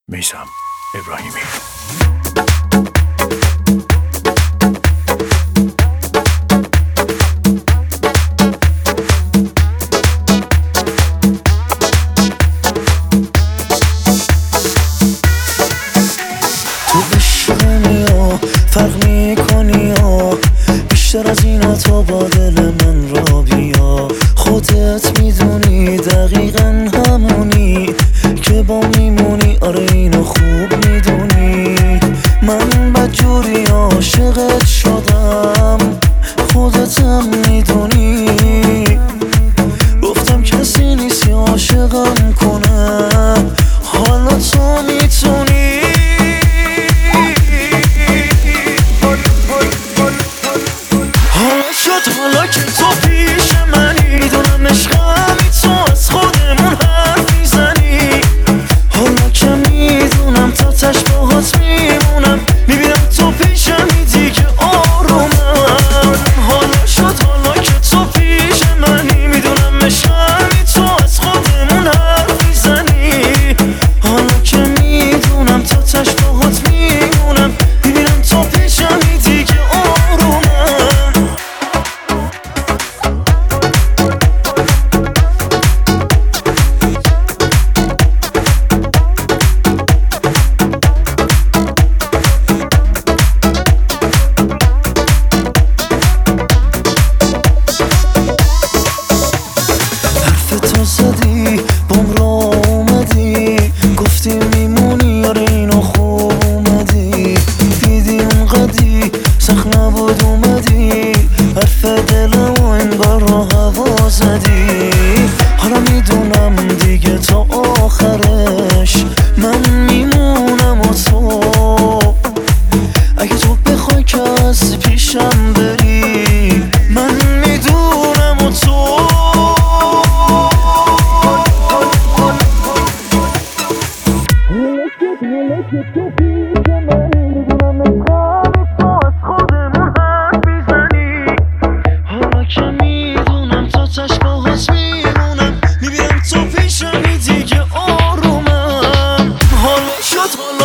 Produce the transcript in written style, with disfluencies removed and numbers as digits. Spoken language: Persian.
میثم ابراهیمی. تو عشق میا فرق میکنی بیشتر از اینا تا با دل من را بیا. خودت میدونی دقیقا همونی که با میمونی، آره اینو خوب میدونی. من بدجوری عاشقت شدم، خودتم میدونی. گفتم کسی نیستی عاشقم کنه، حالا تو میتونی. حالا که تو پیش منی، میدونم عشقمی، تو از خودمون حرف میزنی. حالا که میدونم تا تش باهات میمونم، میبینم تو پیشمی دیگه آرومم. حالا که تو پیش منی، میدونم عشقمی، تو از خودمون حرف میزنی. حالا که میدونم تا تش باهات میمونم، میبینم تو پیشمی دیگه آرومم. تو زدی بام را اومدی، گفتی میمونی، آره اینو خوب اومدی. دیدی اونقدی سخت نبود اومدی، حرف دلم و این بار رو هوا زدی. حالا میدونم دیگه تا آخرش من میمونم و تو. اگه تو بخوای که از پیشم بری، من میدونم و تو. تو پیش منی، میدونم عشقمی، تو از خودمون حرف میزنی. حالا که میدونم تا تش باهات میمونم، میبینم تو پیشمی دیگه آرومم. حالا